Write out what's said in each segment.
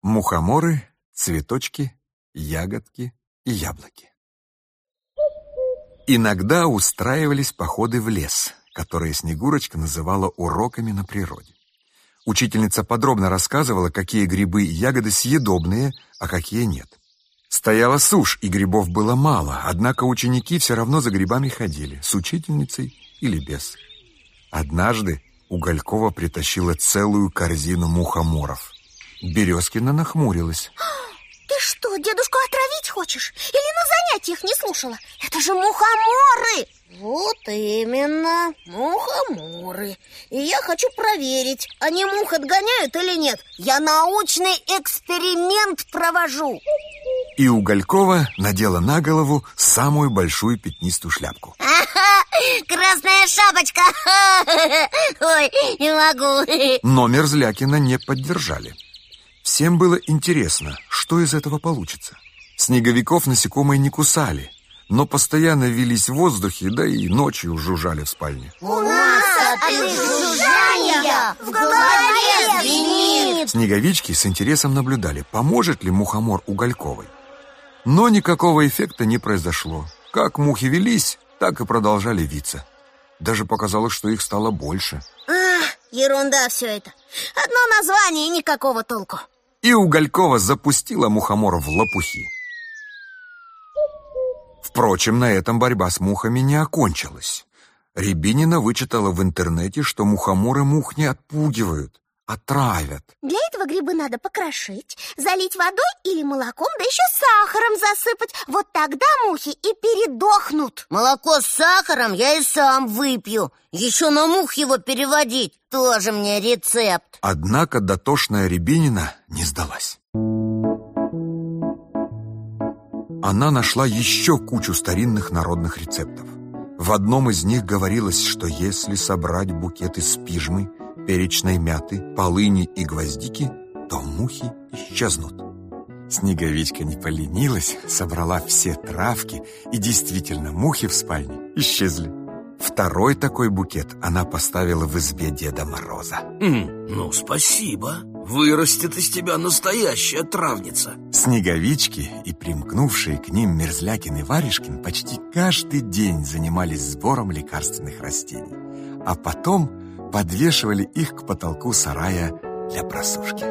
Мухоморы, цветочки, ягодки и яблоки. Иногда устраивались походы в лес, которые Снегурочка называла уроками на природе. Учительница подробно рассказывала, какие грибы и ягоды съедобные, а какие нет. Стояла сушь, и грибов было мало, однако ученики все равно за грибами ходили, с учительницей или без. Однажды Уголькова притащила целую корзину мухоморов. Березкина нахмурилась. Ты что, дедушку отравить хочешь? Или на занятиях не слушала? Это же мухоморы! Вот именно, мухоморы. И я хочу проверить, они мух отгоняют или нет. Я научный эксперимент провожу. И Уголькова надела на голову самую большую пятнистую шляпку. Красная шапочка. Ой, не могу. Но Мерзлякина не поддержали. Всем было интересно, что из этого получится. Снеговиков насекомые не кусали, но постоянно вились в воздухе, да и ночью жужжали в спальне. У нас от их жужжания в голове звенит. Снеговички с интересом наблюдали, поможет ли мухомор Угольковой. Но никакого эффекта не произошло. Как мухи велись, так и продолжали виться. Даже показалось, что их стало больше. Ерунда все это. Одно название и никакого толку. И Уголькова запустила мухомор в лопухи. Впрочем, на этом борьба с мухами не окончилась. Рябинина вычитала в интернете, что мухоморы мух не отпугивают, а травят. Для этого грибы надо покрошить, залить водой или молоком, да еще сахаром засыпать. Вот тогда мухи и передохнут. Молоко с сахаром я и сам выпью. Еще на мух его переводить. Тоже мне рецепт. Однако дотошная Рябинина не сдалась. Она нашла еще кучу старинных народных рецептов. В одном из них говорилось, что если собрать букет из пижмы, перечной мяты, полыни и гвоздики, то мухи исчезнут. Снеговичка не поленилась, собрала все травки, и действительно мухи в спальне исчезли. Второй такой букет она поставила в избе Деда Мороза. Ну, спасибо. Вырастет из тебя настоящая травница. Снеговички и примкнувшие к ним Мерзлякин и Варежкин почти каждый день занимались сбором лекарственных растений, а потом подвешивали их к потолку сарая для просушки.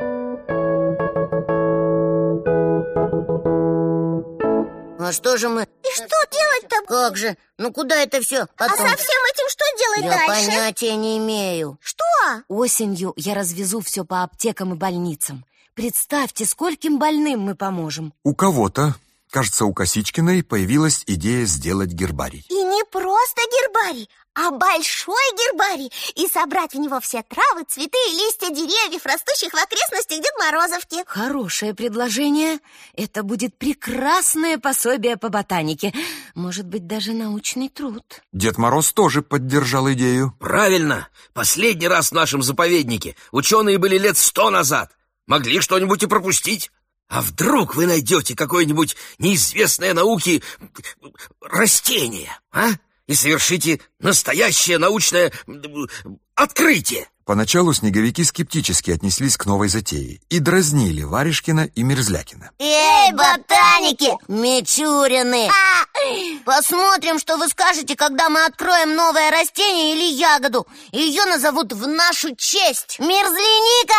А что же мы... И что делать-то? Как же? Ну куда это все потом? А со всем этим что делать Я дальше? понятия не имею. Что? Осенью я развезу все по аптекам и больницам. Представьте, скольким больным мы поможем. У кого-то, кажется, у Косичкиной появилась идея сделать гербарий. И не просто гербарий, а большой гербарий. И собрать в него все травы, цветы и листья деревьев, растущих в окрестностях Дед Морозовки. Хорошее предложение. Это будет прекрасное пособие по ботанике. Может быть, даже научный труд. Дед Мороз тоже поддержал идею. Правильно. Последний раз в нашем заповеднике ученые были лет 100 назад. Могли что-нибудь и пропустить. А вдруг вы найдете какое-нибудь неизвестное науке растение, а? И совершите настоящее научное открытие. Поначалу снеговики скептически отнеслись к новой затее и дразнили Варежкина и Мерзлякина. Эй, ботаники, мичурины! Посмотрим, что вы скажете, когда мы откроем новое растение или ягоду. Ее назовут в нашу честь. Мерзляника!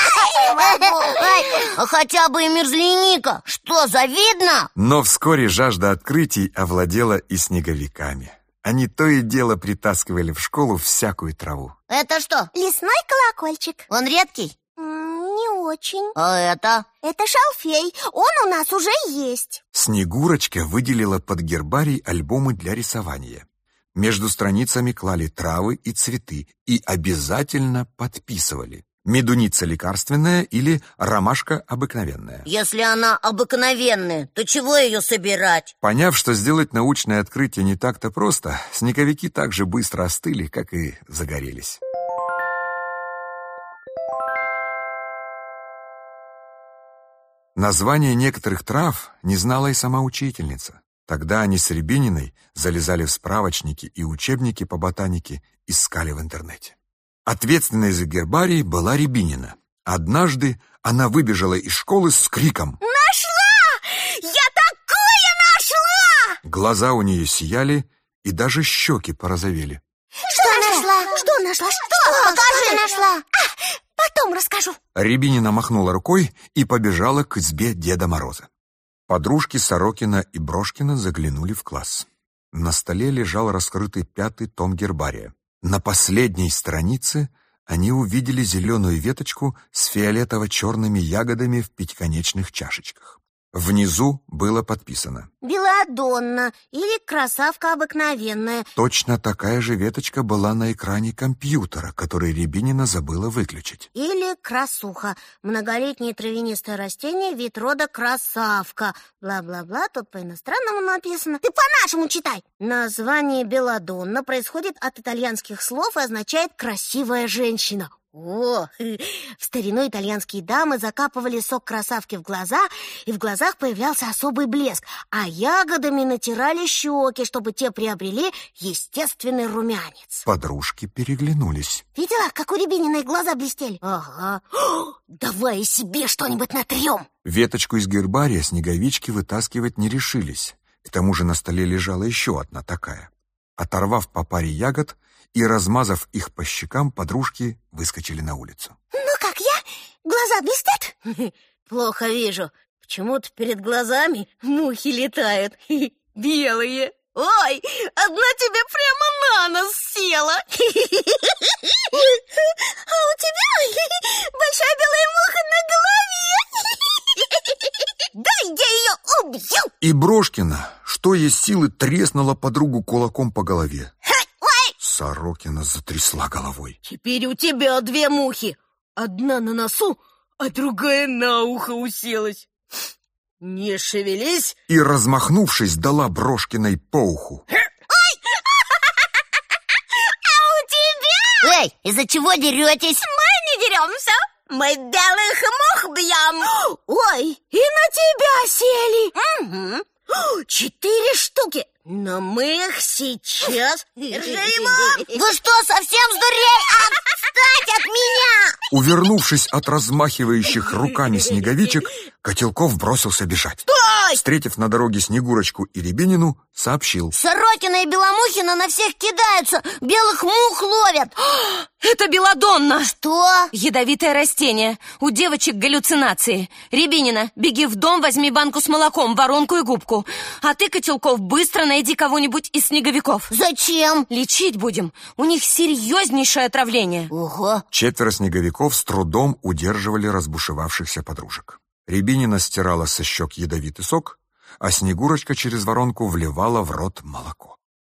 Хотя бы и мерзляника. Что, завидно? Но вскоре жажда открытий овладела и снеговиками. Они то и дело притаскивали в школу всякую траву. Это что? Лесной колокольчик. Он редкий? Не очень. А это? Это шалфей. Он у нас уже есть. Снегурочка выделила под гербарий альбомы для рисования. Между страницами клали травы и цветы и обязательно подписывали: медуница лекарственная или ромашка обыкновенная. Если она обыкновенная, то чего ее собирать? Поняв, что сделать научное открытие не так-то просто, снеговики так же быстро остыли, как и загорелись. Название некоторых трав не знала и сама учительница. Тогда они с Рябининой залезали в справочники и учебники по ботанике, искали в интернете. Ответственной за гербарий была Рябинина. Однажды она выбежала из школы с криком. Нашла! Я такое нашла! Глаза у нее сияли, и даже щеки порозовели. Что нашла? Что нашла? Что? Покажи! Нашла? Потом расскажу. Рябинина махнула рукой и побежала к избе Деда Мороза. Подружки Сорокина и Брошкина заглянули в класс. На столе лежал раскрытый 5-й том гербария. На последней странице они увидели зеленую веточку с фиолетово-черными ягодами в пятиконечных чашечках. Внизу было подписано: Беладонна или красавка обыкновенная. Точно такая же веточка была на экране компьютера, который Рябинина забыла выключить. Или красуха. Многолетнее травянистое растение, вид рода красавка. Бла-бла-бла, тут по-иностранному написано. Ты по-нашему читай. Название беладонна происходит от итальянских слов и означает «красивая женщина». О, в старину итальянские дамы закапывали сок красавки в глаза, и в глазах появлялся особый блеск, а ягодами натирали щеки, чтобы те приобрели естественный румянец. Подружки переглянулись. Видела, как у Рябининой глаза блестели? Ага. Давай и себе что-нибудь натрем. Веточку из гербария снеговички вытаскивать не решились. К тому же на столе лежала еще одна такая. Оторвав по паре ягод и размазав их по щекам, подружки выскочили на улицу. Ну как я? Глаза блестят? Плохо вижу. Почему-то перед глазами мухи летают. Белые. Ой, одна тебе прямо на нос села. А у тебя большая белая муха на голове. Дай я ее убью. И Брошкина, что есть силы, треснула подругу кулаком по голове. Сорокина затрясла головой. Теперь у тебя 2 мухи. Одна на носу, а другая на ухо уселась. Не шевелись. И, размахнувшись, дала Брошкиной по уху. А у тебя? Эй, из-за чего деретесь? Мы не деремся. Мы белых мух бьем. Ой, и на тебя сели. Угу. 4 штуки. Но мы их сейчас... Держи его! Вы что, совсем сдурели? Отстать от меня! Увернувшись от размахивающих руками снеговичек, Котелков бросился бежать. Стой! Встретив на дороге Снегурочку и Рябинину, сообщил: Сорокина и Беломухина на всех кидаются, белых мух ловят. Это беладонна. Что? Ядовитое растение. У девочек галлюцинации. Рябинина, беги в дом, возьми банку с молоком, воронку и губку. А ты, Котелков, быстро найди кого-нибудь из снеговиков. Зачем? Лечить будем. У них серьезнейшее отравление. Ого. 4 снеговиков с трудом удерживали разбушевавшихся подружек. Рябинина стирала со щек ядовитый сок, а Снегурочка через воронку вливала в рот молоко.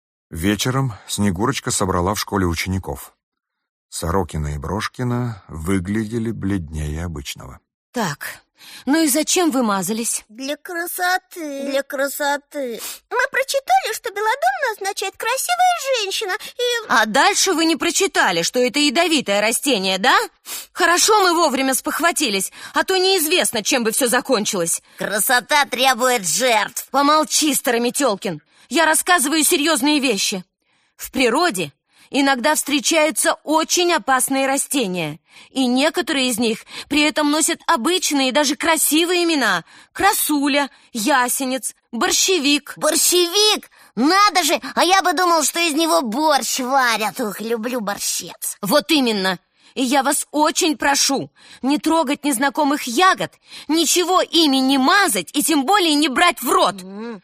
Вечером Снегурочка собрала в школе учеников. Сорокина и Брошкина выглядели бледнее обычного. Так, ну и зачем вы мазались? Для красоты. Для красоты. Мы прочитали, что беладонна означает «красивая женщина», и... А дальше вы не прочитали, что это ядовитое растение, да? Хорошо мы вовремя спохватились, а то неизвестно, чем бы все закончилось. Красота требует жертв. Помолчи, Старометелкин. Я рассказываю серьезные вещи. В природе иногда встречаются очень опасные растения, и некоторые из них при этом носят обычные, даже красивые имена: красуля, ясенец, борщевик. Борщевик? Надо же! А я бы думал, что из него борщ варят. Ух, люблю борщец. Вот именно. И я вас очень прошу не трогать незнакомых ягод, ничего ими не мазать и тем более не брать в рот.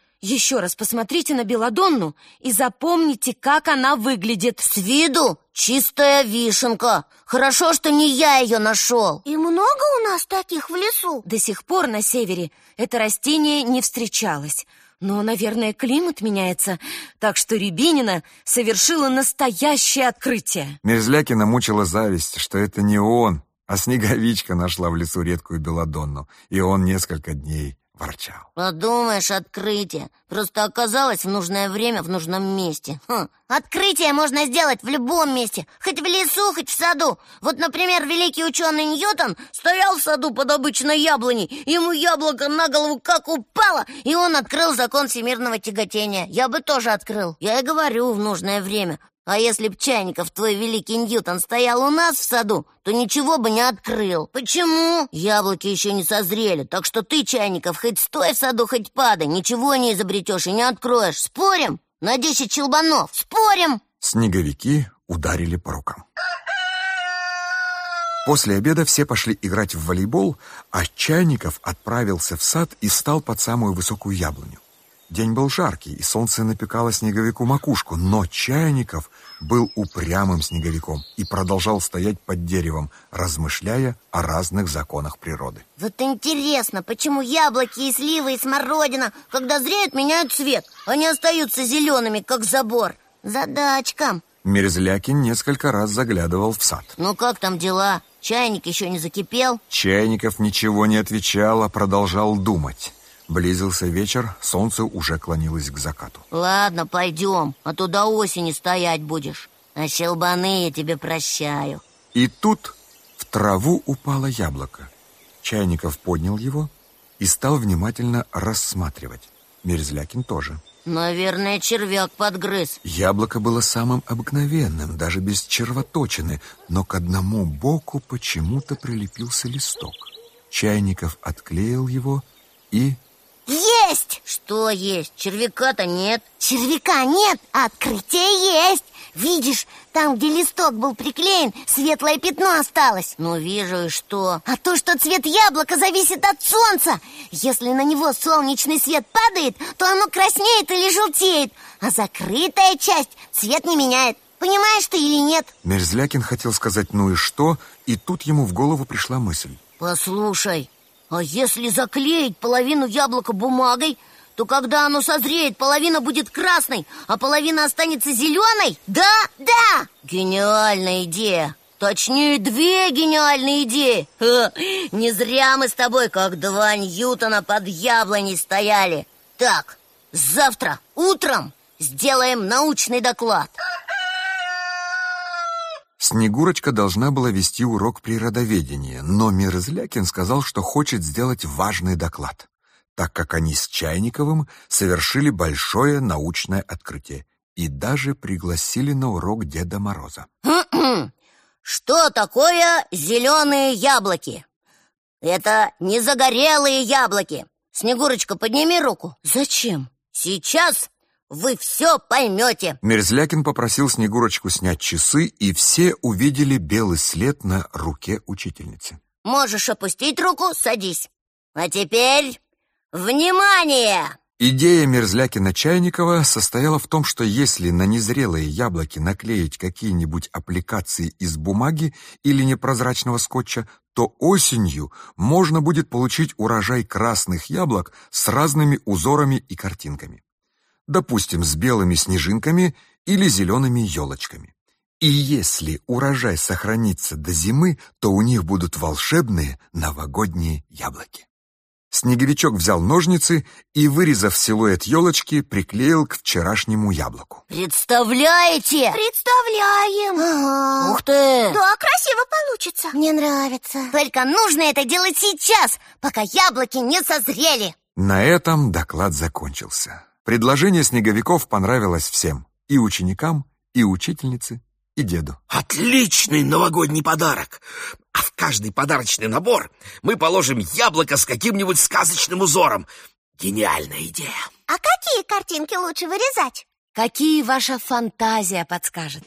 Еще раз посмотрите на беладонну и запомните, как она выглядит. С виду чистая вишенка. Хорошо, что не я ее нашел. И много у нас таких в лесу? До сих пор на севере это растение не встречалось. Но, наверное, климат меняется, так что Рябинина совершила настоящее открытие. Мерзлякина мучила зависть, что это не он, а Снеговичка нашла в лесу редкую беладонну, и он несколько дней ворчал. Подумаешь, открытие. Просто оказалось в нужное время в нужном месте. Открытие можно сделать в любом месте, хоть в лесу, хоть в саду. Вот, например, великий ученый Ньютон стоял в саду под обычной яблоней. Ему яблоко на голову как упало, и он открыл закон всемирного тяготения. Я бы тоже открыл. Я и говорю, в нужное время. А если б Чайников, твой великий Ньютон, стоял у нас в саду, то ничего бы не открыл. Почему? Яблоки еще не созрели, так что ты, Чайников, хоть стой в саду, хоть падай, ничего не изобретешь и не откроешь. Спорим? На 10 щелбанов. Спорим? Снеговики ударили по рукам. После обеда все пошли играть в волейбол, а Чайников отправился в сад и встал под самую высокую яблоню. День был жаркий, и солнце напекало снеговику макушку, но Чайников был упрямым снеговиком и продолжал стоять под деревом, размышляя о разных законах природы. Вот интересно, почему яблоки и сливы и смородина, когда зреют, меняют цвет? Они остаются зелеными, как забор. Задачка. Мерзлякин несколько раз заглядывал в сад. Ну как там дела? Чайник еще не закипел? Чайников ничего не отвечал, а продолжал думать. Близился вечер, солнце уже клонилось к закату. Ладно, пойдем, а то до осени стоять будешь. А щелбаны я тебе прощаю. И тут в траву упало яблоко. Чайников поднял его и стал внимательно рассматривать. Мерзлякин тоже. Наверное, червяк подгрыз. Яблоко было самым обыкновенным, даже без червоточины, но к одному боку почему-то прилепился листок. Чайников отклеил его и... Есть! Что есть? Червяка-то нет. Червяка нет, а открытие есть. Видишь, там, где листок был приклеен, светлое пятно осталось. Ну, вижу, и что? А то, что цвет яблока зависит от солнца. Если на него солнечный свет падает, то оно краснеет или желтеет, а закрытая часть цвет не меняет. Понимаешь ты или нет? Мерзлякин хотел сказать «ну и что?», и тут ему в голову пришла мысль. Послушай, а если заклеить половину яблока бумагой, то когда оно созреет, половина будет красной, а половина останется зеленой? Да, да! Гениальная идея! Точнее, 2 гениальные идеи! Не зря мы с тобой, как 2 Ньютона, под яблоней стояли. Так, завтра утром сделаем научный доклад. Снегурочка должна была вести урок природоведения, но Мерзлякин сказал, что хочет сделать важный доклад, так как они с Чайниковым совершили большое научное открытие и даже пригласили на урок Деда Мороза. Что такое зеленые яблоки? Это не загорелые яблоки. Снегурочка, подними руку. Зачем? Сейчас вы все поймете. Мерзлякин попросил Снегурочку снять часы, и все увидели белый след на руке учительницы. Можешь опустить руку, садись. А теперь внимание! Идея Мерзлякина-Чайникова состояла в том, что если на незрелые яблоки наклеить какие-нибудь аппликации из бумаги или непрозрачного скотча, то осенью можно будет получить урожай красных яблок с разными узорами и картинками. Допустим, с белыми снежинками или зелеными елочками. И если урожай сохранится до зимы, то у них будут волшебные новогодние яблоки. Снеговичок взял ножницы и, вырезав силуэт елочки, приклеил к вчерашнему яблоку. Представляете? Представляем. Ага. Ух ты! Да, красиво получится. Мне нравится. Только нужно это делать сейчас, пока яблоки не созрели. На этом доклад закончился. Предложение снеговиков понравилось всем. И ученикам, и учительнице, и деду. Отличный новогодний подарок! А в каждый подарочный набор мы положим яблоко с каким-нибудь сказочным узором. Гениальная идея! А какие картинки лучше вырезать? Какие ваша фантазия подскажет?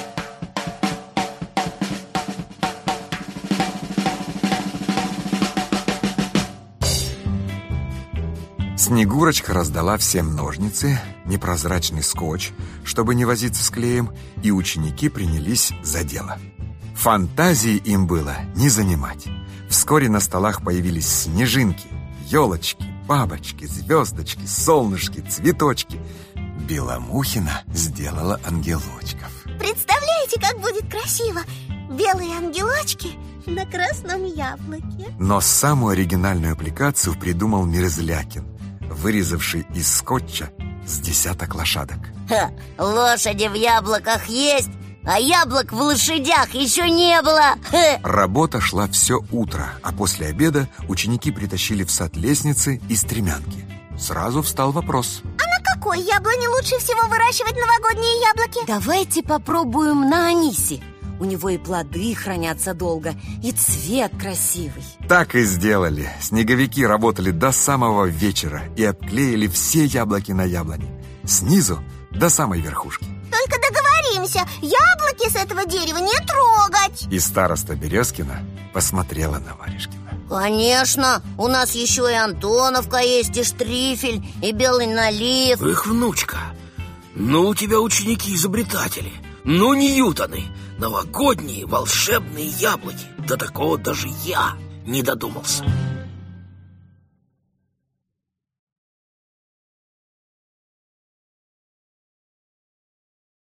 Снегурочка раздала всем ножницы, непрозрачный скотч, чтобы не возиться с клеем, и ученики принялись за дело. Фантазии им было не занимать. Вскоре на столах появились снежинки, елочки, бабочки, звездочки, солнышки, цветочки. Беломухина сделала ангелочков. Представляете, как будет красиво? Белые ангелочки на красном яблоке. Но самую оригинальную аппликацию придумал Мерзлякин, вырезавший из скотча с 10 лошадок. Лошади в яблоках есть, а яблок в лошадях еще не было. Работа шла все утро, а после обеда ученики притащили в сад лестницы и стремянки. Сразу встал вопрос: а на какой яблоне лучше всего выращивать новогодние яблоки? Давайте попробуем на анисе. У него и плоды хранятся долго, и цвет красивый. Так и сделали. Снеговики работали до самого вечера и обклеили все яблоки на яблоне, снизу до самой верхушки. Только договоримся, яблоки с этого дерева не трогать. И староста Березкина посмотрела на Варежкина. Конечно, у нас еще и Антоновка есть, и Штрифель, и Белый налив. Их внучка. Ну, у тебя ученики-изобретатели. Ну, Ньютоны. Новогодние волшебные яблоки. До такого даже я не додумался.